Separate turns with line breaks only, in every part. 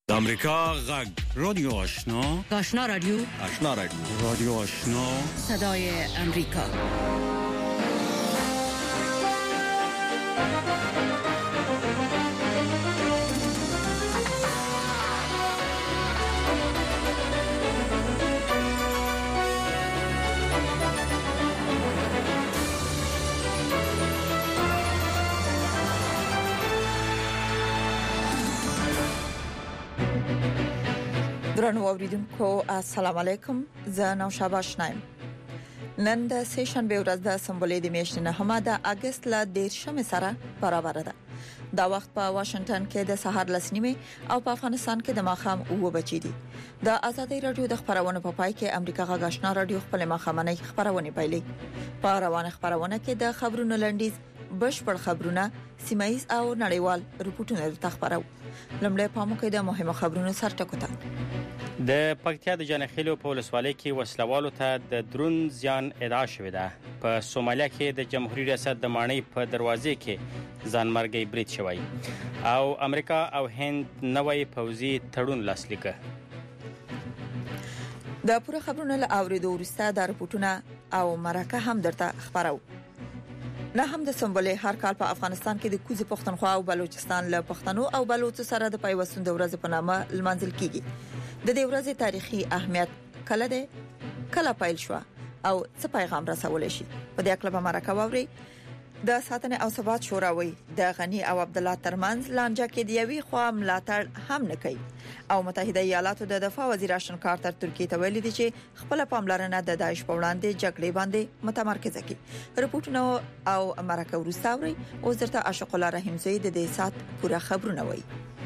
د امریکا غږ رادیو آشنا
رادیو
رادیو آشنا
صدای امریکا.
درنو اوریدونکو السلام علیکم، زه نوشابه آشنایم. نن د سه شنبه ورځ د سمبولې د میاشتې نه د اگست ل 10 سره برابر ده. دا وخت په واشنگټن کې د سهار لسنیمه او په افغانستان کې د ماښام 9 بجې دي. د آزادۍ رادیو د خبرونو په پای کې امریکا غږ آشنا رادیو خپل ماښامنۍ خبرونه پیلي. په روانه خبرونه کې د خبرونو لنډیز، بشپړ خبرونه، سیمایي او نړیوال رپورټونه تخبرو. لمړی پامو کې د مهمو خبرونو سرټکوته.
د پکتیا د جنخیلو په ولسوالۍ کې وسلوالو ته د درون زیان ادعا شوې ده. په سومالیا کې د جمهوریت ریاست د ماڼۍ په دروازې کې ځانمرګي برید شوی او امریکا او هند نوې پوځي تړون لاسلیک.
د پوره خبرونو له اوریدو وروسته د رپورټونه او مرکه هم درته خبرو. نه هم د سمبولې هر کال په افغانستان کې د کوزي پښتونخوا او بلوچستان له پښتنو او بلوچو سره د پیوستون د ورځې په نامه لمانځل کیږي. د دې ورځې تاریخي اهمیت کله ده، کله پیل شو او څه پیغام رسول شي. په دې اړه به مرکه ووري. د ساتنې او ثبات شورا وی د غنی او عبد الله ترمنځ لانجه کې د یوې خوا ملاتړ هم نه کوي او متحده ایالاتو د دفاع وزیر اشن کارتر ترکیه ته ویلي دي چې خپل پاملرنه د داعش په وړاندې جګړې باندې متمرکزه کړي. رپورټونه او مرکه ورستاوري او درته عاشق الله رحیم زید د دې سات پوره خبرونه وی.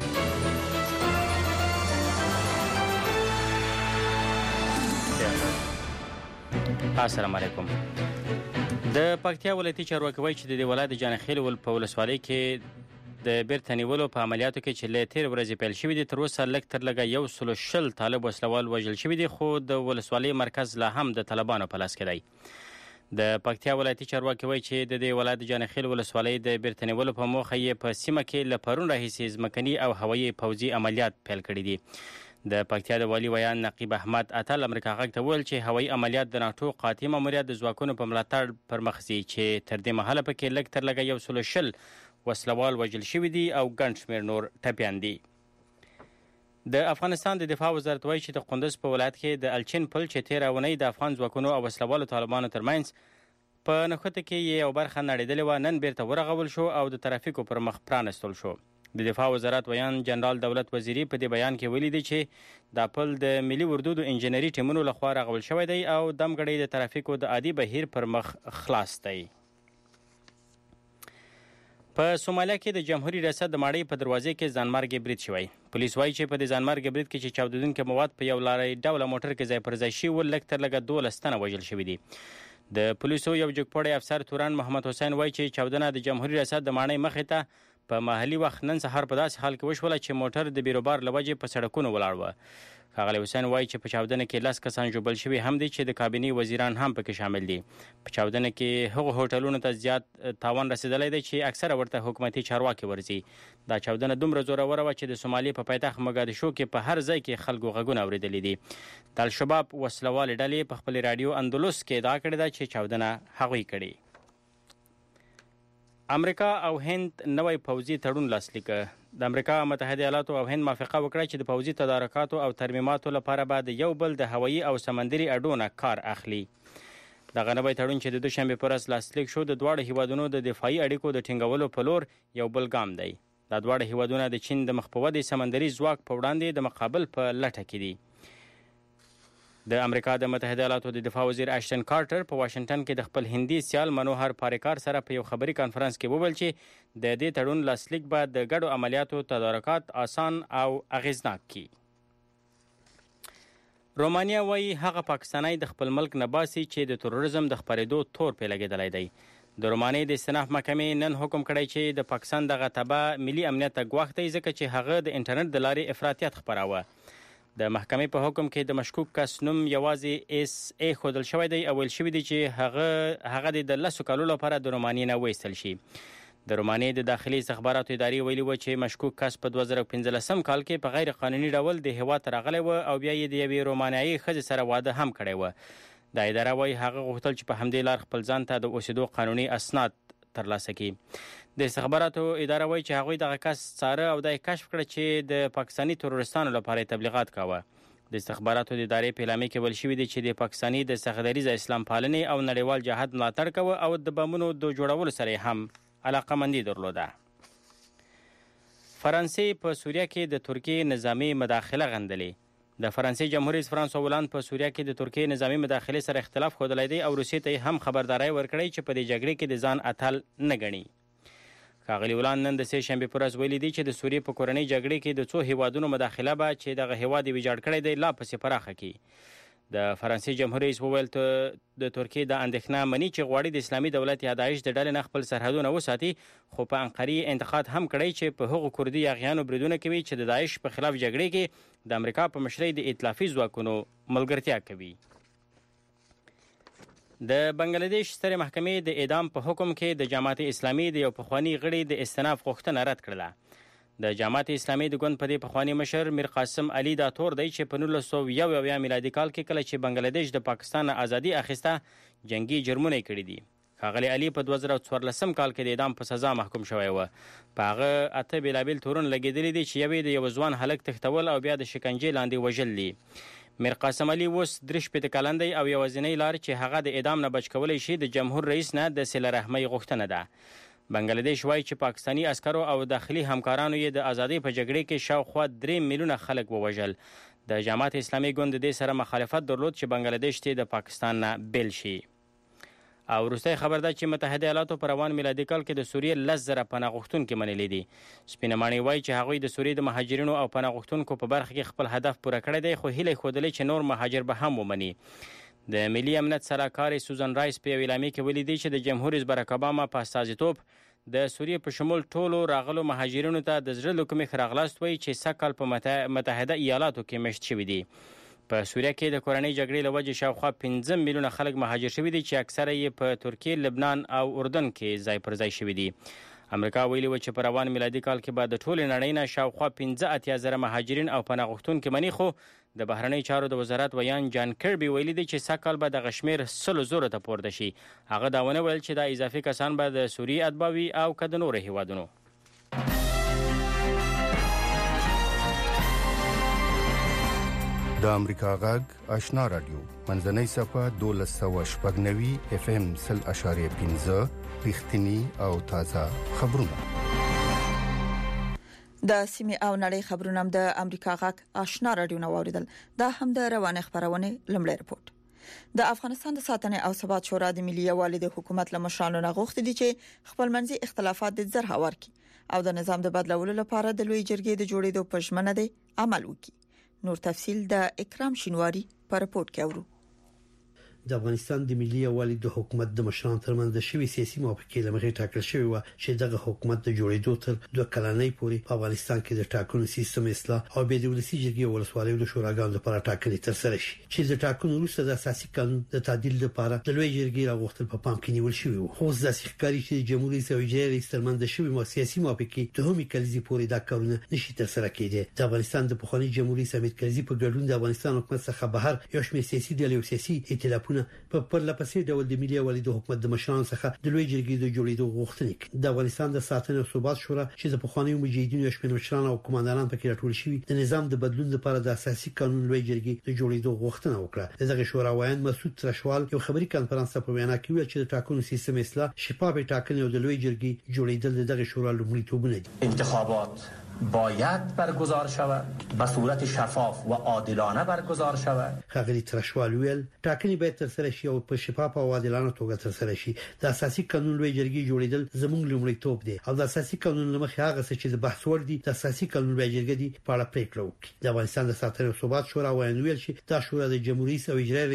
السلام علیکم. د پکتیا ولایتي چارواکي وایي چې د ولایت جنخیل په ولسوالۍ کې د بیرته نیولو په عملیاتو کې چې له تیر ورځې پیل شوې دي تر اوسه لږ تر لږه 110 طالب وسلوال وژل شوي دي، خو د ولسوالۍ مرکز لا هم د طالبانو په لاس کې دی. د پکتیا ولایتي چارواکي وایي چې د دې ولایت جنخیل ولسوالۍ د بیرته نیولو په موخه یې په سیمه کې له پرون راهیسې ځمکني او هوایي پوځي عملیات پیل کړي دي. د پکتیا د والی ویان نقیب احمد اتل امریکا غږ ته ویل چې هوایي عملیات د ناتو قاطع ماموریت د ځواکونو په ملاتړ پر مخ ځي چې تر دې مهاله پکې لږ تر لږه 110 وسلوال وژل شوي دي او ګڼ شمېر نور ټپیان دي. د افغانستان د دفاع وزارت وایي چې د قندوز په ولایت کې د الچین پل چې تېره اونۍ د افغان ځواکونو او وسلوالو طالبانو ترمنځ په نښته کې یو برخه نړېدلې وه، نن بیرته ورغول شو او د ترافیکو پر مخ پرانستل شو. د دفاع وزارت ویان جنرال دولت وزیری په دې بیان کې ویلي دی چې دا پل د ملي اردو د انجنیري ټیمونو لخوا رغول شوی دی او دمګړی د ترافیکو د عادي بهیر پر مخ خلاص دی. په سومالیا کې د جمهوریت ریاست د ماڼۍ په دروازې کې ځانمرګي برید شوی. پولیس وایي چې په دې ځانمرګي برید کې چې چاودیدونکي مواد په یو لارې ډوله موټر کې ځای پر ځای شوي، لږ تر لږه 12 تنه وژل شوي دي. د پولیسو یو جګپوړی افسر توران محمد حسین وایي چې چاودنه د جمهوریت ریاست د ماڼۍ مخې ته په محلي وخت نن سهار په داسې حال کې وشوله چې موټر د بیروبار له وجې په سړکونو ولاړ و. ښاغلی حسین وایي چې په چاودنه کې 10 کسان ژوبل شوي هم دي چې د کابینې وزیران هم پکې شامل دي. په چاودنه کې هغو هوټلونو ته زیات تاوان رسیدلی دی چې اکثره ورته حکومتي چارواکي ورځي. دا چاودنه دومره زوروره وه چې د سومالي په پایتخت موګادیشو کې په هر ځای کې خلکو غږونه اورېدلي دي. د الشباب وسلوالې ډلې په خپل رادیو اندلس کې ادعا کړې ده چې چاودنه هغوی کړې. امریکا او هند نوې پوځي تړون لاسلیک. د امریکا متحده ایالاتو او هند موافقه وکړه چې د پوځي تدارکاتو او ترمیماتو لپاره به د یو بل د هوایي او سمندري اډونه کار اخلي. دغه نوی تړون چې د دوشنبې په ورځ لاسلیک شو د دواړو هیوادونو د دفاعي اړیکو د ټینګولو په لور یو بل ګام دی. دا دواړه هیوادونه د چین د مخ په ودې سمندري ځواک په وړاندې د مقابل په لټه کې دي. د امریکا د متحده ایالاتو د دفاع وزیر اشتن کارتر په واشنگټن کې د خپل هندي سیال منوهر پاریکار سره په یو خبري کانفرنس کې وویل چې د دې تړون لاسلیک به د ګډو عملیاتو تدارکات آسان او اغیزناک کړي. رومانیا وایي هغه پاکستانی د خپل ملک نه باسي چې د تروریزم د خپرېدو تور پې لګېدلی دی. د رومانیې د استناف محکمې نن حکم کړی چې د پاکستان دغه تبع ملي امنیت ته ګواښ دی ځکه چې هغه د انټرنیټ د لارې افراطیت خپراوه. د محکمې په حکم کې د مشکوک کس نوم یوازې اس ای ښودل شوی دی او ویل شوي دي چې هغه د 10 کالو لپاره د رومانیې نه وایستل شي. د رومانیې د داخلي استخباراتو ادارې ویلي و چې مشکوک کس په 2015 کال کې په غیر قانوني ډول د هیواد ته راغلی و او بیا یې د یوې رومانیایي ښځې سره واده هم کړی و. دا اداره وایي هغه غوښتل چې په همدې لار خپل ځان ته د اوسېدو قانوني اسناد ترلاسه کړي. د استخباراتو اداره وایي چې هغوی دغه کس څاره او دا یې کشف کړه چې د پاکستاني تروریستانو لپاره تبلیغات کاوه. د استخباراتو د ادارې په اعلامیه کې ویل شوي دي چې د پاکستاني د سختدریزه اسلام پالنې او نړیوال جهاد ملاتړ کوه او د بمونو د جوړولو سره هم علاقمندي درلوده. فرانسې په سوریه کې د ترکیې نظامی مداخله غندلې. د فرانسې جمهور رئیس فرانسوا هولند په سوریه کې د ترکیې نظامی مداخلې سره اختلاف ښودلی دی او روسیې ته هم خبرداری ورکړی چې په دې جګړې کې د ځان اتل نه ګڼي. ښاغلي هولند نن د سې شنبې په ورځ ویلي دي چې د سوریې په کورنۍ جګړې کې د څو هیوادونو مداخله به چې دغه هیواد یې ویجاړ کړی دی لا پسې پراخه کړي. د فرانسې جمهور رئیس وویل د ترکیې د اندېښنه مني چې غواړي د اسلامي دولت یا داعش د ډلې نه خپل سرحدونه وساتي، خو په انقرې انتقاد هم کړی چې په هغو کردي یاغیانو بریدونه کوي چې د داعش په خلاف جګړې کې د امریکا په مشرۍ د ائتلافي ځواکونو ملګرتیا کوي. د بنگلاديش سترې محکمې د اعدام په حکم کې د جماعت اسلامي د یو پخوانی غړي د استئناف غوښتنه رد کړله. د جماعت اسلامي د ګوند په دې پخوانی مشر میر قاسم علي دا تور دی چې په 1991 میلادي کال کې کله چې بنگلاديش د پاکستان ازادي اخیسته جنگي جرمونه کړي دي. ښاغلي علي په 2014 کال کې د اعدام په سزا محکوم شوی و. په هغه 8 بیلابیل تورونه لګېدلي دي چې یوې د یو ځوان هلک تښتول او بیا د شکنجې لاندې وژل دي. میر قاسم علي اوس 43 کلن دی او یوازینۍ لار چې هغه د اعدام نه بچ کولی شي د جمهور رئیس نه د صله رحمۍ غوښتنه ده. بنگلاديش وایي چې پاکستاني عسکرو او داخلي همکارانو یې د ازادۍ په جګړې کې شاوخوا 3 میلیونه خلک ووژل. د جماعت اسلامي ګوند دې سره مخالفت درلود چې بنگلاديش ته د پاکستان نه بیل شي. او وروستی خبر ده چې متحده ایالاتو په روان میلادي کال کې د سوریې 10,000 پناه غوښتونکي منلي دي. سپینه ماڼۍ وایي چې هغوی د سوریې د مهاجرینو او پناه غوښتونکو په برخه کې خپل هدف پوره کړی دی، خو هیله ښودلې چې نور مهاجر به هم ومني. د ملي امنیت سلاکار سوزن رایس په یو اعلامیه کې ویلي دي چې د جمهور رئیس باراک اوباما په استازیتوب د سوریې په شمول ټولو راغلو مهاجرینو ته د زړه له کومې ښه راغلاست وایي چې سږ کال په متحده ایالاتو کې میشت شوي دي. په سوریه کې د کورنۍ جګړې له وجې شاوخوا 15 میلیونه خلک مهاجر شوي دي چې اکثره یې په ترکیې، لبنان او اردن کې ځای پر ځای شوي دي. امریکا ویلي و چې په روان میلادي کال کې به د ټولې نړۍ نه شاوخوا 15,000 مهاجرین او پناه غوښتونکي مني، خو د بهرنۍ چارو د وزارت ویان جان کربي ویلي دی چې سږ کال به دغه شمېر 100 ته پورته شي. هغه دا ونه ویل چې دا اضافي کسان به د سوریې اتباع وي او که د نورو هیوادونو.
د امریکا غږ آشنا رادیو منځنۍ صفه 1290 FM 0.5 رښتینی او تازه خبرونه.
د سیمې او نړۍ خبرونه د امریکا غږ آشنا رادیو نو اوریدل. دا هم د روانه خبرونه لمړی رپورت. د افغانستان د ساتنې او ثبات شورا د ملي یووالي د حکومت له مشرانو نه غوښتي دي چې خپلمنځي اختلافات د زر هوار کړي او د نظام د بدلولو لپاره د لوی جرګې د جوړېدو په ژمنه دي عمل وکړي. نور تفصیل د اکرام شینواری په رپورت کې اورو.
د افغانستان د ملي یووالي د حکومت د مشرانو ترمنځ د شوی سیاسي موافقې لمخې ټاکل شوی و چې دغه حکومت د جوړېدو تر 2 کلنۍ پورې په افغانستان کې د ټاکنو سیستم اصلاح او به د ولسي جرګې ولسوالیو د شوراګانو لپاره ټاکنې ترسره شي چې د ټاکنو وروسته د اساسي قانون د تعدیل لپاره د لوی جرګې راغوښتل په پام کې نیول شوی و. خو د ښکاری چې جمهوریت رئیس او اجرایي رئیس ترمنځ د شوی سیاسي موافقې ته هم کلیزي پورې دا کارونه نشي ترسره کېدی. د افغانستان د پخوانی جمهوریت حامد کرزي په ګډون د افغانستان حکومت څخه بهر یو شمېر سیاسي ډلې او سیاسي ائتلافونه په پسې ډول د ملي یووالي د حکومت د مشرانو څخه د لوی جرګې د جوړېدو غوښتنه کوي. د افغانستان د ساتنې او ثبات شورا چې د پخوانیو مجاهدینو شمېر مشران او کمانډران پکې راټول شوي د نظام د بدلون لپاره د اساسي قانون لوی جرګې د جوړېدو غوښتنه وکړه. دغه شورا وایي مسعود ترشوال یو خبري کانفرنس په وینا کې ویل چې د ټاکنو سیستم اصلاح، شفاف ټاکنې او د لوی جرګې جوړېدل دغه شورا لومړیتوبونه دي.
انتخابات باید برگزار شود، به صورت شفاف و عادلانه برگزار شود.
خغلی ترشوال ویل ټاکنې باید ترسره شي او په شفاف او عادلانه توګه ترسره شي. د اساسي قانون لوی جرګې جوړېدل زموږ لومړیتوب دی او د اساسي قانون لمخې هغه څه چې د بحث وړ دي د اساسي قانون لوی جرګې دی په اړه پریکړه وکړي. د افغانستان د ساتنې او ثبات شورا ویل چې دا شورا د جمهوریت او اجرایي رئیس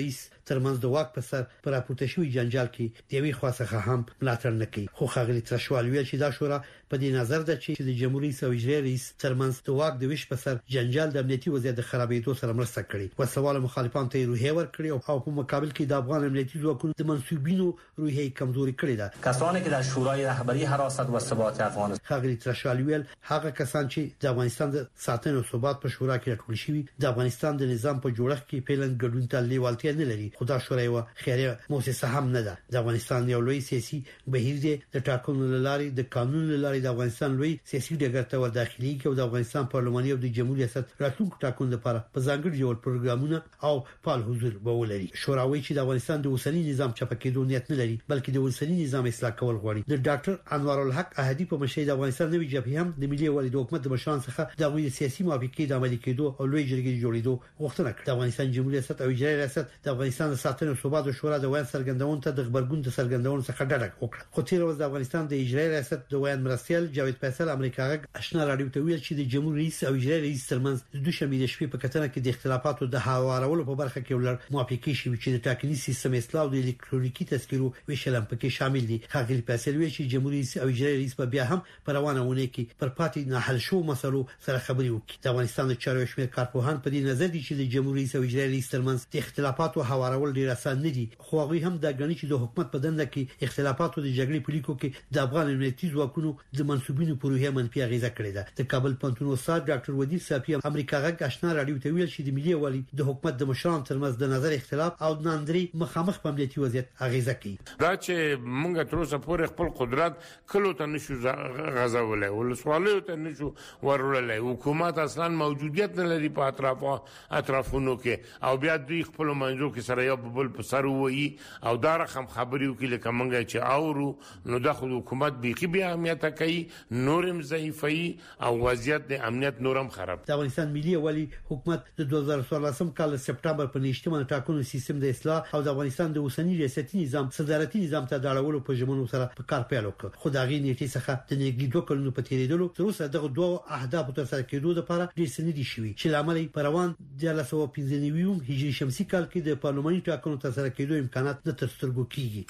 ترمنځ د واک په سر پر راپورته شوی جنجال کې د یوې خاصه هم ملاتړ نه کوي. خو خغلی ترشوال ویل چې دا شورا په دې نظر ده چې د جمهوریت رئیس او اجرایي رئیس ترمنځ د واک د ویش په سر جنجال د امنیتي وضعیت د خرابېدو سره مرسته کړې. وسوال مخالفان ته روحیه ورکړي او په مقابل کې د افغان امنیتي ځواکونو د منسوبینو روحیه کمزوري کړې ده.
کسانی که در شورای رهبری حراست و ثبات افغانستان
خغلی ترشوال ویل هغه کسان چې د افغانستان د ساتنې او ثبات په شورا کې راټول شوي د افغانستان د نظام په جوړښت کې پیلن ګډون ته لیوالتیا نه لري. خدا شورا یو خیریه مؤسسه هم نه ده. د افغانستان یو لوی سیاسي بهیر دی د ټاکنو لاري د قانون لاري د افغانستان لوی سیاسي ډګر ته وداخلي کې د افغانستان پارلماني او د جمهوریت ریاست راتلونکو ټاکنو لپاره په ځانګړي ډول پروګرامونه او فعال حضور ولري. شوراوي چې د افغانستان د اوسنی نظام چپکېدو نیت نه لري بلکې د اوسنی نظام اصلاح کول غواړي. د ډاکټر انوار الحق احدی په مشرۍ د افغانستان نوي جبهه هم د ملي ولې د حکومت د مشران څخه د غوړي سیاسي موافقې د عملي کېدو او لوی جرګې جوړېدو غوښتنه کړې. د افغانستان جمهوریت ریاست او اجرایي ریاست د افغانستان د ساتنې او ثبات شورا د ویان سرګندون ته د خبرګون د سرګندون څخه ډډه وکړه. خو تیر ورځ د افغانستان د اجرایي ریاست د ویان مرستيال جاوید فیصل امریکا غږ آشنا رادیو ته ویل چې د جمهوریت رئیس او اجرایي رئیس ترمنځ د دوشنبه د شپې په کتنه کې د اختلافاتو د هوارولو په برخه کې ولر موافقې شوې چې د ټاکني سیستم اصلاح او د الکترونیکي تذکرو ویشلم پکې شامل دي. خغلی فیصل ویل چې جمهوریت رئیس او اجرایي رئیس په بیا هم پر روانونه کې پر پاتې نه حل شو مسلو سره خبري وکړي. د افغانستان د چارو شمیر کارپوهان په دې نظر دي چې د جمهوریت رئیس او اجرایي رئیس ترمنځ د اختلافاتو هوارول ډیر آسان نه دي. خو هغه هم د غنی چې د حکومت په دنده کې اختلافاتو د جګړې په لیکو کې د افغان امنیتي ځواکونو د منسوبینو پروژه منفي اغیزه کړې ده. د کابل پنتون استاد ډاکټر ودی صافی امریکا غږ آشنا رادیو ته ویل چې د ملي والی د حکومت د مشرانو ترمنځ د نظر اختلاف او د ناندري مخامخ په امنیتي وضعیت اغیزه کوي.
دا چې موږ تر اوسه پورې خپل قدرت کلو ته نشو غزولای ولسوالیو ته نشو ورولای. حکومت اصلا موجودیت نه لري په اطرافونو کې او بیا دوی خپل منځو کې سره یو بل په سر وایي او دا رقم خبريو کې لکه منګه چې اورو نو د حکومت بيخي بیا امنیت کوي نورم ضعیفي او وضعیت د امنیت نورم خراب.
د افغانستان ملي والی حکومت د 2014 کال سپټمبر په نشټمن ټاکنو سیستم د اصلاح او د افغانستان د اوسنی ریاستي نظام صدارتي نظام ته داړولو په ژمنو سره په کار پیل وکړ. خو دا غي نیټه څخه د نګي دوه کلونو په تیریدلو تر اوسه دغه دوه اهداف تر سره کېدو لپاره ډیر سندي شوي چې لامل په روان د 1995 هجري شمسي کال کې د پارلماني ټاکنو تر سره کېدو امکانات نه تر سترګو کیږي.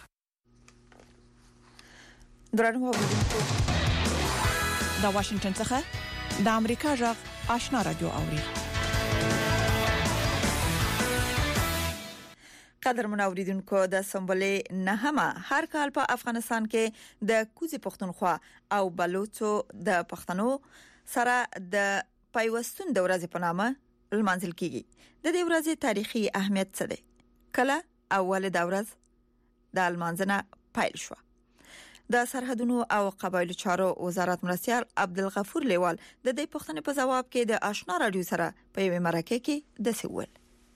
درنو اوریدونکو
د واشنگټن څخه د امریکا غږ آشنا رادیو اوري.
قدرمن اوریدونکو د سمبولې نهمه هر کال په افغانستان کې د کوزي پښتونخوا او بلوچو د پښتنو سره د پیوستون د ورځې په نامه لمانځل کیږي. د دې ورځې تاریخي اهمیت څه دی؟ کله اول د ورځ د لمانځنه پیل شو. د سرحدونو او قبایلو چارو وزارت مرستيال عبدالغفور لیوال د دې پوښتنې په جواب کې د آشنا رادیو سره په یوه مرکه کې د سیول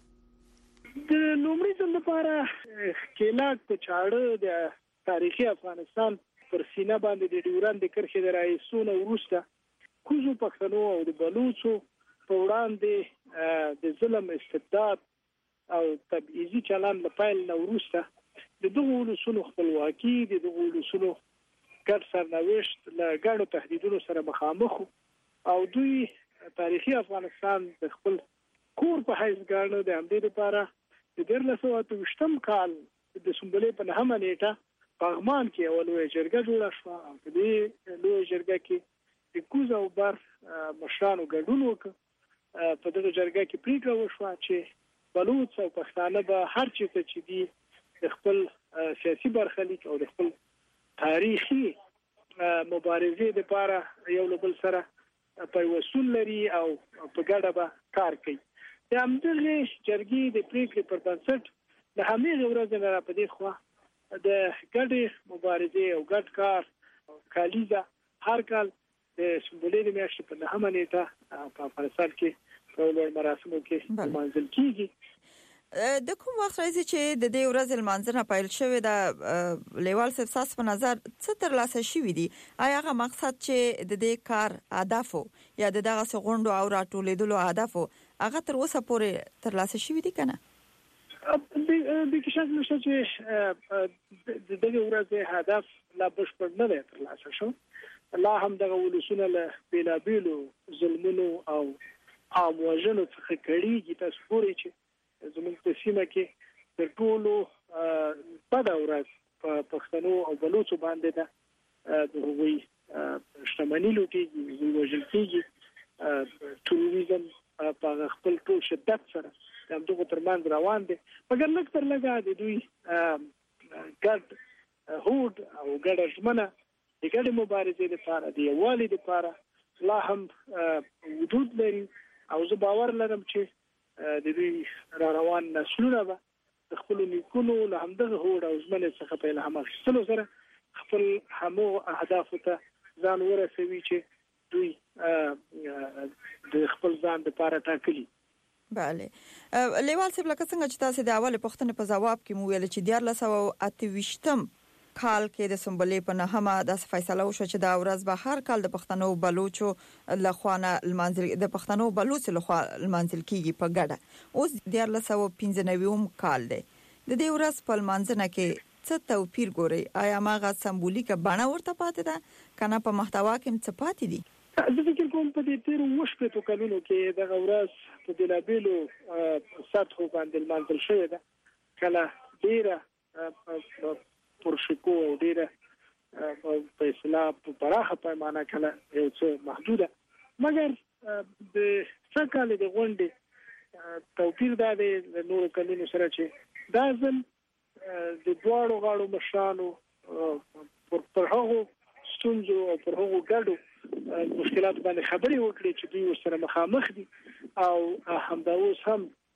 د لومړي ځل لپاره کېلاک په چاړه د تاریخي افغانستان پر سینه باندې د ډیورند کرښې د رئیسونو وروسته کوزو پښتنو او د بلوچو په وړاندې د ظلم استبداد او تبعیضي چلند لپاره نو وروسته د دغه ولسونو خپلواکي د دغه ولسونو ګډ سرنوشت له ګډو تهدیدونو سره مخامخ او دوی تاریخي افغانستان د خپل کور په حیث ګڼل د همدې لپاره د 1928 کال د سمبولې په نهمه نیټه پغمان کې اولوي جرګه جوړه شو او په دې لوی جرګه کې د کوز او بر مشرانو ګډون وکړ. په دغه جرګه کې پریکړه وشوه چې بلوچ او پښتانه به هر چیرته چې دي د خپل سیاسي برخلیک او د خپل تاریخي مبارزې لپاره یو بل سره پیوستون لري او په ګډه به کار کوي. د همدغه جرګې د پریکړې پر بنسټ د همېغه ورځې نه په دې خوا د ګډې مبارزې او ګډ کار کالیزه هر کال د سمبولې د میاشتې په نهمه نیټه په افغانستان کې په لوړ مراسمو کې لمانځل کیږي.
د کوم وخت راځي چې د دې ورځې لمانځنه پیل شوې ده؟ لیوال صاحب په نظر څه تر لاسه شوې دي؟ آیا هغه مقصد چې د دې کار هدف یا د دغه غونډو او راټولېدلو هدف هغه تر اوسه پورې تر لاسه شوې دي کنه؟
د کیشن نشه چې د دې ورځې هدف لا بشپړ نه دی تر لاسه شو. الله هم دغه ولسونه له بیلابیلو ظلمونو او امواجنو څخه کړيږي. تاسو پوره چې زموږ په سیمه کې تر ټولو بد ورځ په پښتنو او بلوچو باندې ده د هغوی شتمنۍ لوټېږي، هغوی وژل کېږي، تروریزم په خپل ټول شدت سره همدغه ترمنځ روان دي. مګر لږ تر لږه د دوی ګډ هوډ او ګډه ژمنه د ګډې مبارزې لپاره د یووالي لپاره لا هم وجود لري او زه باور لرم چې د دوی را روان نسلونه به د خپلو نیکونو له همدغه هوډ او ژمنې څخه په الهام اخیستلو سره خپل همغو اهدافو ته ځان ورسوي چې دوی د خپل ځان لپاره ټاکلي.
بله لیوال صاحب لکه څنګه چې تاسو د اول پوښتنې په جواب کې مو ویل چې 1928 کال کې د سمبلې په نهمه د فیصله وشو چې دا ورځ به هر کال د پښتنو بلوچو لخوانه المنزل د پښتنو بلوچ لخوا المنزل کېږي په ګډه. اوس 1995 کال دی. د دې ورځ په المنزنه کې څه توپیر ګوري؟ آیا ماغه سمبولیکه بڼه ورته پاتې ده کنه په محتوا کې څه پاتې دي؟
زه فکر کوم په دې تیر وشپېتو کلونو کې دغه ورځ په بېلابېلو سطحو باندې المنزل شوې ده. کله ډېره پرشکو او ډېره په اصطلاح په پراخه پیمانه کله یو څه محدوده. مګر د څکاله د غونډې توپیر دا دی د نورو کلونو سره چې دا ځل د دواړو غاړو مشرانو پر هغو ستونزو او پر هغو ګډو مشکلات باندې خبرې وکړي چې دوی ورسره مخامخ دي او همدا اوس هم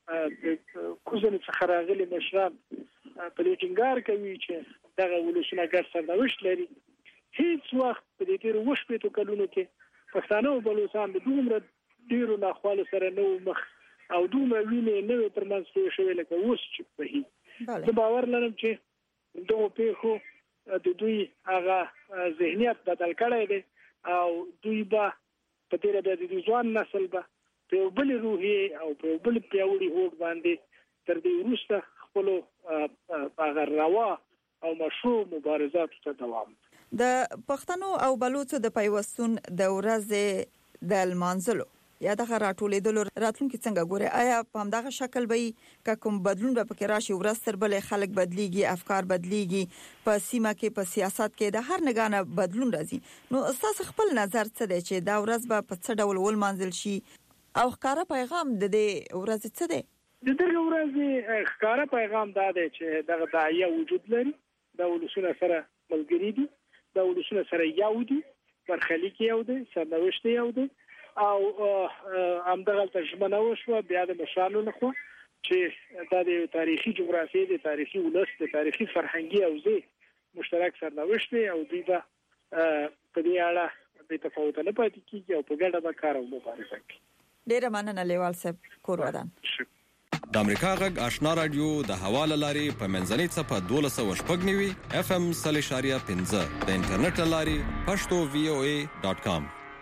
کوزنې څخه راغلي مشران په دې ټینګار کوي چې دغه ولسونه ګډ سرنوشت لري. هیڅ وخت په دې تیر وشپېتو کلونو کې پښتانه او بلوچستان د دومره ډیرو ناخوالو سره نو مخ او دومره وینې نه ترمنځ شوې لکه اوس چې په هي زه باور لرم چې دغه پیښو د دوی هغه ذهنیت بدل کړی دی او دوی به په تیر د دې ځوان نسل به په بل روحي او په بل پیاوړي هوډ باندې تر دې وروسته خپل هغه روا او مشروع مبارزات ته دوام.
د پښتنو او بلوچو د پیوستون د ورځې د المنزلو یا د راټولېدلو راتلونکي څنګه ګوري؟ آیا په همدغه شکل به کوم بدلون به پکې راشي؟ ورځ تر بلې خلک بدليږي، افکار بدليږي، په سیمه کې په سیاست کې د هر نګانه بدلون راځي. نو تاسو خپل نظر څه دی چې دا ورځ به په څه ډول ولمانځل شي او ښکارا پیغام د دې ورځې څه دی؟
د دغه ورځې ښکارا پیغام دا دی چې دغه داعیه وجود لري، د ولسونو سره ملګری دي، د ولسونو سره یو دي، برخلیک یو دی، سرنوشت یو دی او همدغه ترجمه وشو بیا د مشرانو لخوا چې دا د تاریخي جغرافیې د تاریخي ولس د تاریخي فرهنګي او زی مشترک سرنوشت او دوی به په دې اړه د تفاوت نه پاتې کیږي او په ګډه به کار او مبارزه کوي.
ډیره مننه لیوال صاحب، کور ودان.
د امریکا غږ آشنا رادیو د حواله لاري په منځنۍ صفه 1290 FM 0.15 د انټرنیټ لاري pashto.voa.com.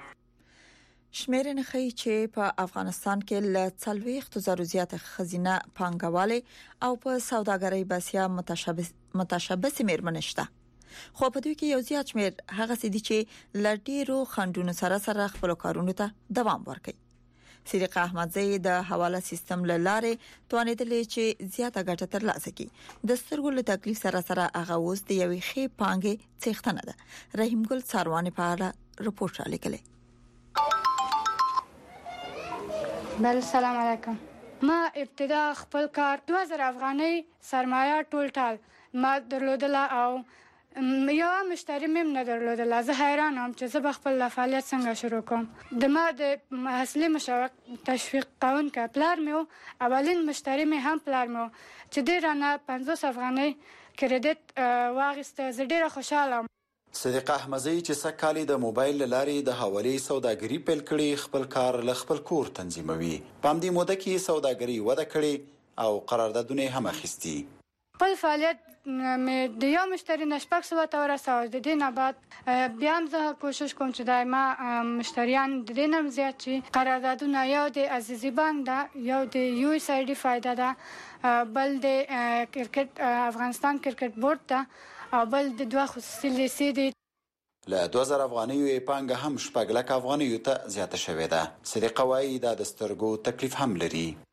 شمیرنه ښیي چې په افغانستان کې ل 40,000 زیاته خزینه پانګواله او په سوداګرۍ بسیا متشابه میرمن شته. خو په دوی کې یو زیات شمیر هغه سدي چې لډیرو خندونو سره خپل کارونو ته دوام ورکړي. صدیق احمدزی د حواله سیستم لاره توانیدلې چې زیاته ګټه ترلاسه کړي. د سترګو له تکلیف سره هغه اوس د یوې خې پانګې څښتنه ده. رحیم ګل څاروانه په اړه رپورټ را لیکلی.
بل سلام علیکم. ما ابتدا خپل کار 2000 افغانۍ سرمایه ټول ما درلودله او یو مشتری مم نه درلودله. زه حیران ام چې زه خپل فعالیت څنګه شروع کوم. د ما د اصلي مشوق تشویق قانون کا پلان میو اولین مشتری می هم پلان میو چې ډیرانه 50 افغانۍ کریډټ واغسته. زه ډیره خوشاله ام.
صدیق احمدزی چې سکهالی د موبایل لارې د حواله سوداګری پیل کړي، خپل کار ل خپل کور تنظیموي. په همدې موده کې سوداګری وده کړي او قراردادونه هم اخیستي.
خپل فعالیت مې د یو مشتری نشپک سو ته ورساو. د دې نه بعد بیا هم زه کوشش کوم چې دایما مشتریان د دې نم زیات شي. قراردادونه یو د عزیزی بانک دا، یو د یو اس ای ډی فائدہ دا، بل د کرکټ افغانستان کرکټ بورډ دا او بل د دوه خصوصي لیسې دي.
له 2000 افغانیو پانګه هم شپږ لک افغانیو ته زیاته شوې ده. صدیق وايي دا د سترګو تکلیف هم لري.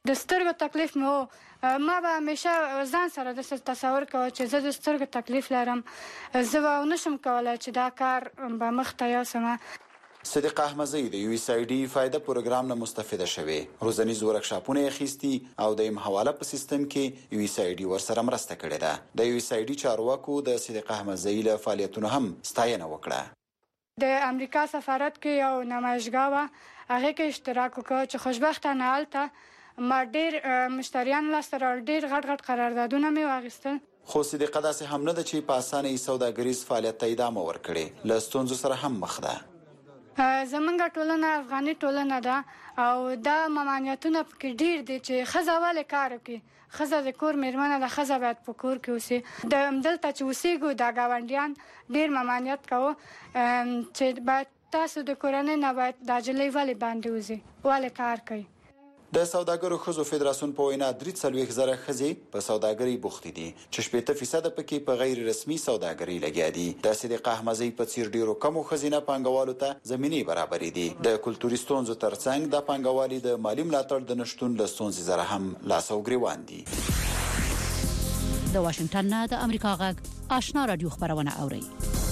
د سترګو تکلیف مو ما به همیشه ځان سره د تصور کوه چې زه د سترګو تکلیف لرم، زه به نشم کولی چې دا کار به مخته یوسم.
صدیقه احمدزی د یو اس ای ډي فایده پروګرام نه مستفیده شوې، روزنیز ورکشاپونه اخیستي او د حواله په سیستم کې یو اس ای ډي ورسره مرسته کړې ده. د یو اس ای ډي چارواکو د صدیقه احمدزی له فعالیتونو هم ستاینه وکړه.
د امریکا سفارت کې یو نمایشګاه وه، هغې کې اشتراک وکړ چې خوشبختانه هلته ما ډېر مشتریان لاسته راوړل، ډېر غټ غټ قراردادونه مې واخیستل.
خو صدیقه داسې هم نه ده چې په اسانه یې سوداګریز فعالیت ته ادامه ورکړي، له ستونزو سره هم مخ ده.
زمونږ ټولنه افغاني ټولنه ده او دا ممانعتونه پکې ډېر دي چې ښځه ولې کار وکړي. ښځه د کور میرمنه ده، ښځه باید په کور کې اوسي. دلته چې اوسېږو دا ګاونډیان ډېر ممانعت کوو چې باید تاسو د کورنۍ نه باید دا نجلۍ ولې باندې وځي، ولې کار کوي.
د سوداګرو ښځو فدراسیون په وینا 43,000 ښځې په سوداګرۍ بوختې دي چې 80% پکې په غیر رسمي سوداګرۍ لګیا دي. د صدیقه احمدزی په څیر ډیرو کمو ښځینه پانګوالو ته زمینې برابرې دي. د کلتوري ستونزو ترڅنګ د پانګوالي د مالی ملاتړ د نشټون له ستونزې سره هم لاس او ګریوان دي.
د واشنگټن نه د امریکا غږ آشنا رادیو خبرونه اوري.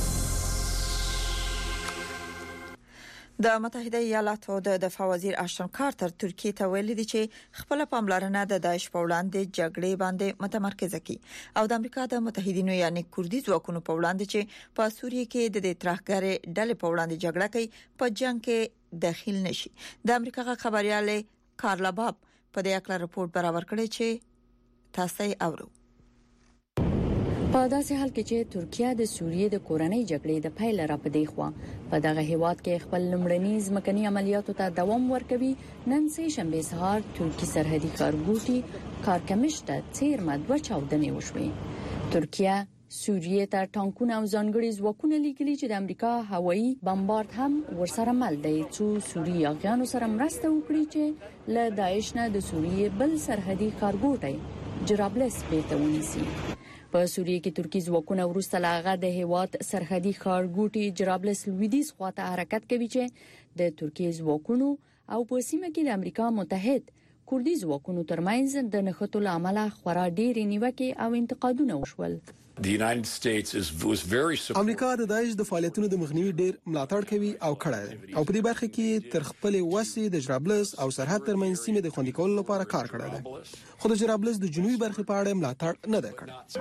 د متحده ایالاتو د دفاع وزیر اشتون کارتر ترکیه ته ویلي دی چې خپل پاملرنه د داعش په وړاندې جګړې باندې متمرکز کړي او د امریکا د متحدینو یعنی کوردي ځواکونو په وړاندې چې په سوریه کې د ترهګرۍ ډلې په وړاندې جګړه کوي په جنگ کې داخل نشي. د امریکا خبريال کارلا باب په دې اړه رپورت برابر کړی چې تاسو یې اورئ.
په داسې حال کې چې ترکیه د سوریې د کورنۍ جګړې د پیل را پدې خو په دغه هیواد کې خپل لمړني ځمکني عملیاتو ته دوام ورکوي، نن سه شنبه سهار ترکی سرحدي ښارګوټي کارکمشته څیرمه 2 چاودنې وشوې. ترکیه سوریې ته ټانکونه او ځانګړي ځواکونه لیږلي چې د امریکا هوایي بمبارد هم ورسره مل دی څو سوریاګانو سره مرسته وکړي چې له داعش نه د سوریې بل سرحدي ښارګوټي جرابلس بیرته ونیسي. په سوریه کې ترکی ځواکونه ورسته لاغه د هیواد سرحدي ښارګوټي جرابلس لویدیځ خواته حرکت کوي چې د ترکی ځواکونو او په سیمه کې د امریکا متحد کوردي ځواکونو ترمنځ د نښتو لامل خورا ډېرې نیوکې او انتقادونه وشول.
امریکا د داعش د فعالیتونو د مخنیوي ډیر ملاتړ کوي او کړی او په دې برخه کې تر خپل وسې د جرابلس او سرحد ترمنځ سیمه د خوندي کولو لپاره کار کړی دی، خو د جرابلس د جنوبي برخه په اړه ملاتړ نه دی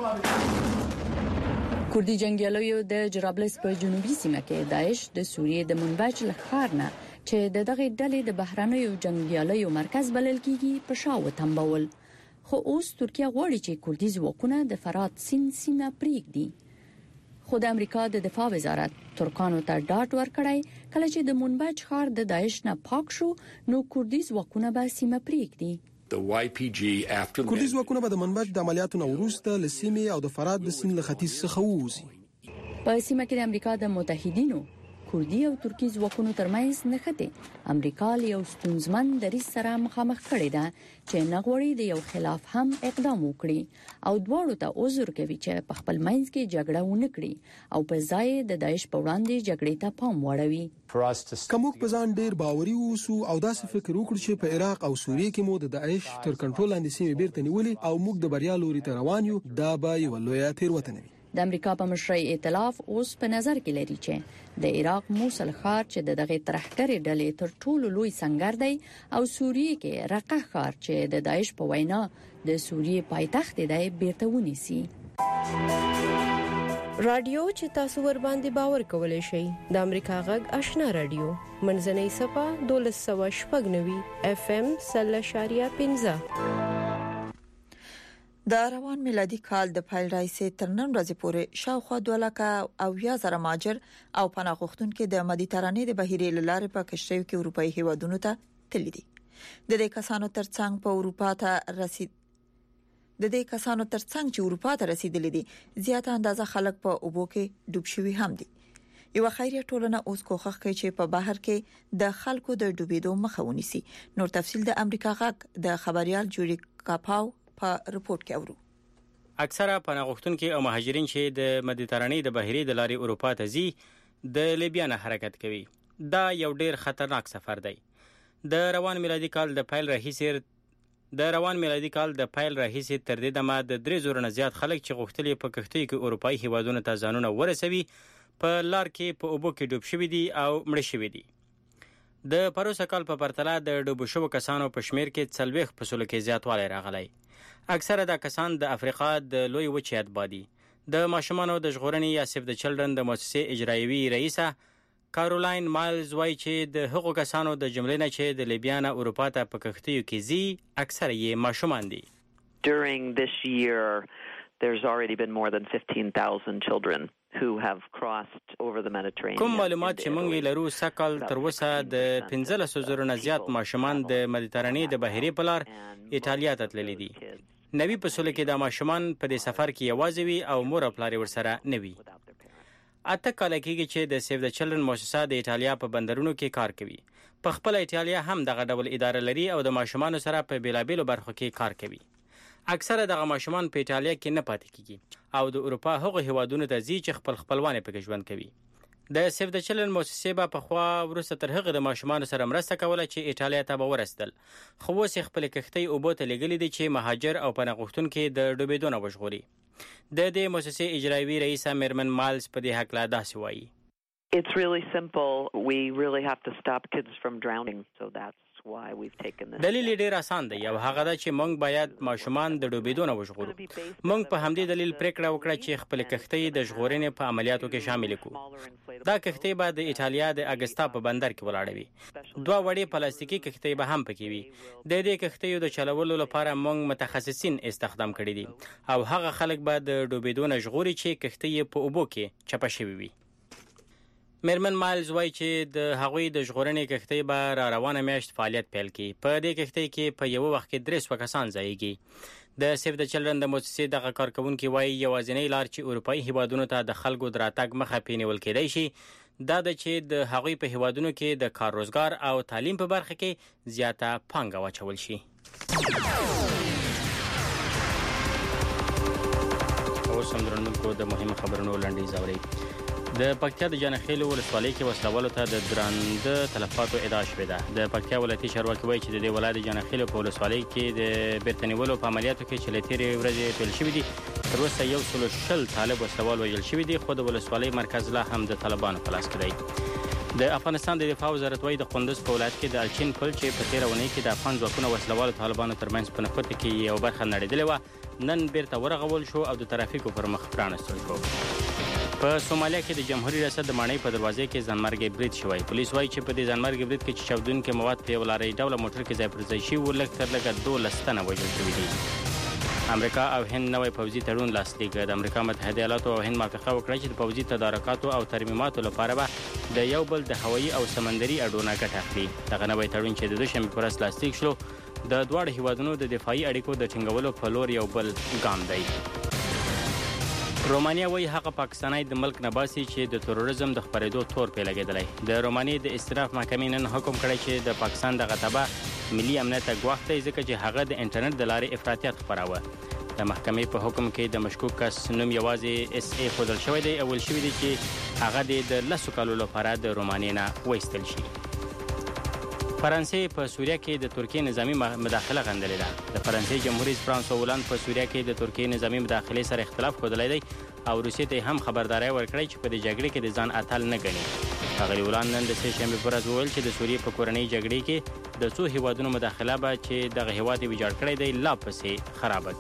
کړی.
کوردي جنگیالیو د جرابلس په جنوبي سیمه کې داعش د سوریې د منبج لخر نه چې دغه ډلې د بهرانيو جنگیالیو مرکز بلل کیږي په شاو تنبول. خو اوس ترکیه غواړي چې کوردي ځواکونه د فرات سیمه پریږدي. خو د امریکا د دفاع وزارت ترکانو ته ډاډ ورکړی کله چې د منبج ښار د داعش نه پاک شو نو کوردي ځواکونه به سیمه پریږدي.
کوردي ځواکونه به د منبج د عملیاتو نه وروسته له سیمې او د فرات د سیند له ختیځ څخه ووځي.
په سیمه کې د امریکا د متحدینو کوردي او ترکی ځواکونو ترمنځ نښتې امریکا له یو ستونزمن دریځ سره مخامخ کړي ده چې نه غواړي د یو خلاف هم اقدام وکړي او دواړو ته عذر کوي چې په خپل منځ کې جګړه ونه کړي او په ځای د داعش په وړاندې جګړې ته پام واړوي.
کومک په ځان ډیر باوري اوسو او داسې فکر وکړو چې په عراق او سوریه کې مو د داعش تر کنټرول لاندې سیمې بیرته نیولې او موږ د بریا لوري ته روان یو، دا به یو لوی تیروتنه وي.
د امریکا په مشرۍ ائتلاف اوس په نظر کې لري چې د عراق موصل ښار چې دغه ترهګرۍ ډلې تر ټولو لوی سنگر دی او سوریه کې رقه ښار چې د داعش په وینا د سوریه پایتخت دی بیرته ونیسي.
رادیو چې تاسو ور باندې باور کولای شئ د امریکا غږ آشنا رادیو منځنۍ صفه 1290 FM 0.15.
د روان میلادي کال د پیل راځي تر نن ورځې پورې شاوخوا 2,000 مهاجر او پناه غوښتونکو د مدیترانې د بحیرې لارې په کشتیو کې اروپאי هیوادونو ته تللي دي. د دې کسانو ترڅنګ چې اروپا ته رسیدلي دي زیاته اندازه خلک په اوبو کې ډوب شوي هم دي. یو خیریه ټولنه اوس کوښښ کوي چې په بحر کې د خلکو د ډوبېدو مخه ونیسي. نور تفصیل د امریکا غږ د خبريال جوړی کاپاو په رپورت کې اورو.
اکثره پناه غوښتونکو او مهاجرین چې د مدیترانې د بحیرې د لارې اروپا ته ځي د لیبیا نه حرکت کوي. دا یو ډیر خطرناک سفر دی. د روان میلادي کال د پیل راهیسې د روان میلادي کال د پیل راهیسې تر دې دمه د 3 زره نه زیات خلک چې غوښتل په کښتۍ کې اروپایي هیوادونو ته ځانونه ورسوي په لار کې په اوبو کې ډوب شوي دي او مړه شوي دي. د پروسه کال په پرتله د ډوبو شوو کسانو په شمیر کې 40% کې زیاتوالی راغلی. اکثره دا کسان د افریقا د لوی وچې اتباع دي. د ماشومانو د ژغورنې یا سیف د چلډرن د مؤسسې اجرایوي رئیسه کارولاین مایلز وایي چې د هغو کسانو د جملې نه چې د لیبیا نه اروپا ته په کښتیو کې ځي اکثره یې ماشومان دي.
During this year there's already been more than 15,000 children who have crossed over the Mediterranean.
کوم معلومات چې موږ لرو سکل تر اوسه د 15,000 نه زیات ماشومان د مدیترانې د بحیرې په لار ایټالیا ته تللي دي. 90% کې د ماشومان په دې سفر کې یوازې وي او مور او پلار ورسره نه وي. 8 کاله کېږي چې د سیف د چلډرن مؤسسه د ایټالیا په بندرونو کې کار کوي. په خپل ایټالیا هم دغه ډول اداره لري او د ماشومانو سره په بیلابېلو برخو کې کار کوي. اکثره دغه ماشومان په ایټالیا کې نه پاتې کیږي او د اروپا هغو هیوادونو ته ځي چې خپل خپلوان پکې ژوند کوي. د سیف د چلډرن مؤسسې به پخوا وروسته تر هغه د ماشومانو سره مرسته کوله چې ایټالیا ته به ورسېدل، خو اوس یې خپلې کښتۍ اوبو ته لېږلي دي چې مهاجر او پناه غوښتونکي د ډوبېدو نه وژغوري. د دې مؤسسې اجرایوي رئیسه میرمن مایلز په دې هکله داسې وایي.
It's really simple. We really have to stop kids from drowning, so that's why we've taken this.
دلیل ډیر آسان دی او هغه دا چې موږ باید ماشومان د ډوبېدو نه وژغورو. موږ په همدې دلیل پریکړه وکړه چې خپل کښتۍ د ژغورنې په عملیاتو کې شامل کړو. دا کښتۍ به د ایټالیا د اګستا په بندر کې ولاړه وي. 2 وړې پلاستیکي کښتۍ به هم پکې وي. د دې کښتیو د چلولو لپاره موږ متخصصین استخدام کړي دي او هغه خلک به د ډوبېدو نه ژغوري چې کښتۍ په اوبو کې چپه شوي وي. میرمن مایلز وایي چې د هغوی د ژغورنې کښتۍ به را روانه میاشت فعالیت پیل کړي. په دې کښتۍ کې په یو وخت کې 300 کسان ځایږي. د سیف د چلډرن د مؤسسې دغه کارکونکي وایي یوازینۍ لار چې اروپایي هیوادونو ته د خلکو د راتګ مخه پینول کېدای شي دا ده چې د هغوی په هیوادونو کې د کار روزګار او تعلیم په برخه کې زیاته پانګه واچول شي. اوس هم درنونکو د مهمو خبرونو لنډیز اورئ. د پکتیا د جانخیل ولسوالۍ کې وسلوالو ته د درانده تلفاتو ادعا شوې ده. د پکتیا ولایتي چارواکي وایي چې د دې ولایت د جانخیل په ولسوالۍ کې د بیرته نیولو په عملیاتو کې چې له تېرې ورځې پیل شوي دي تر اوسه 120 طالب وسلوال وژل شوي دي، خو د ولسوالۍ مرکز لا هم د طالبانو په لاس کې دی. د افغانستان د دفاع وزارت وایي د قندوز په ولایت کې د الچین پل چې په تېره اونۍ کې د افغان ځواکونو وسلوالو طالبانو ترمنځ په نښتو کې یو برخه نړېدلې وه نن بیرته ورغول شو او د ترافیکو پر مخ پرانستل شو. په سومالیا کې د جمهوریت ریاست د ماڼۍ په دروازې کې ځانمرګي برید شوی. پولیس وایي چې په دې ځانمرګي برید کې چې چاودونکي مواد په یو لارۍ ډوله موټر کې ځای پر ځای شوي وو لږ تر لږه 12 تنه وژل شوي دي. امریکا او هند نوی پوځي تړون لاسلیک کړ. د امریکا متحده ایالاتو او هند موافقه وکړه چې د پوځي تدارکاتو او ترمیماتو لپاره به د یو بل د هوایي او سمندري اډونه ګټه اخلي. دغه نوی تړون چې د دوشنبې په ورځ لاسلیک شو د دواړو هیوادونو د دفاعي اړیکو د ټینګولو په لور یو بل ګام دی. رومانیا وایي هغه پاکستانی د ملک نه باسي چې د تروریزم د خپرېدو تور پې لګېدلی. د رومانیې د استراف محکمې نن حکم کړی چې د پاکستان دغه تبع ملي امنیت ته ګواښ دی ځکه چې هغه د انټرنیټ د لارې افراطیت خپراوه. د محکمې په حکم کې د مشکوک کس نوم یوازې اس ای ښودل شوی دی او ویل شوي دي چې هغه د 10 کالو لپاره د رومانیې نه وایستل شي. فرانسې په سوریه کې د ترکیې نظامی مداخله غندلې ده. د فرانسې جمهور رئیس فرانسوا هولند په سوریه کې د ترکیې نظامی مداخلې سره اختلاف ښودلی دی او روسیې ته هم خبرداری ورکړی چې په دې جګړې کې د ځان اتل نه ګڼي. ښاغلي هولند نن د سه شنبې په ورځ وویل چې د سوریې په کورنۍ جګړې کې د څو هیوادونو مداخله به چې دغه هیواد یې ویجاړ کړی دی لا پسې خرابه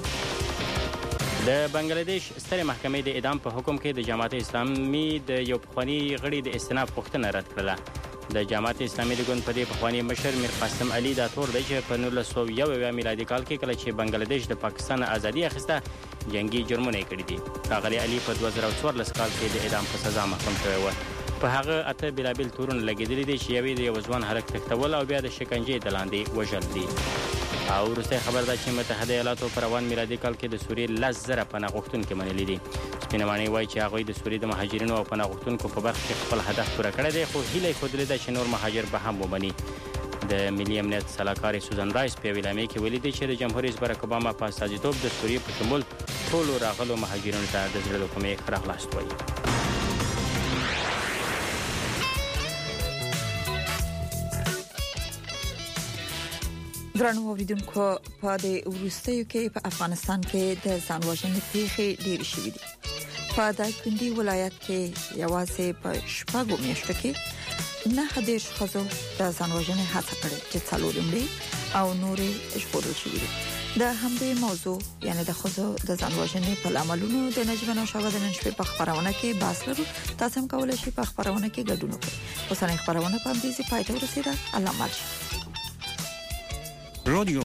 کړي. د بنگلادیش سترې محکمې د اعدام په حکم کې د جماعت اسلامي د یو پخواني غړي د استئناف غوښتنه رد کړله. د جماعت اسلامي د ګوند په دې پخواني مشر میر قاسم علي دا تور دی چې په 1901 میلادي کال کې کله چې بنگلادیش د پاکستان ازادي اخیسته جنگي جرمونه کړي دي. ښاغلي علي په 2014 کال کې د اعدام په سزا محکوم شوی و. په هغه 8 بېلابېل تورونه لګېدلي دي چې یوې د یو ځوان هلک تښتول او بیا د شکنجې د لاندې وژل دي. او وروستی خبر دا چې متحده ایالاتو په روان میلادي کال کې د سوریې 10,000 پناه غوښتونکي منلي دي. سپینه ماڼۍ وایي چې هغوی د سوریې د مهاجرینو او پناه غوښتونکو په برخه کې خپل هدف پوره کړی دی، خو هیله یې ښودلې ده چې نور مهاجر به هم ومني. د ملي امنیت سلاکارې سوزن رایس په یوې اعلامیې کې ویلي دي چې د جمهور رئیس باراک اوباما په استازیتوب د سوریې په شمول ټولو راغلو مهاجرینو ته د زړه له کومې راغلاست وایي.
درنو اوریدونکو په د وروستیو کې په افغانستان کې د ځانوژنې پیښې ډېرې شوې دي. په دایکنډي ولایت کې یوازې په شپږو میاشتو کې 9 ښځو د ځانوژنې هڅه کړې چې څلور مړي او نورې ژغورل شوې دي. د همدې موضوع یعنی د ښځو د ځانوژنې په لاملونو د نجمن او شاوه د نن شپې په خبرونه کې بحث لرو. تاسو هم کولای شئ په خبرونه کې ګډون وکړئ. اوسنۍ خبرونه په دې ځای پای ته ورسیده. الله مالشه.
رادیو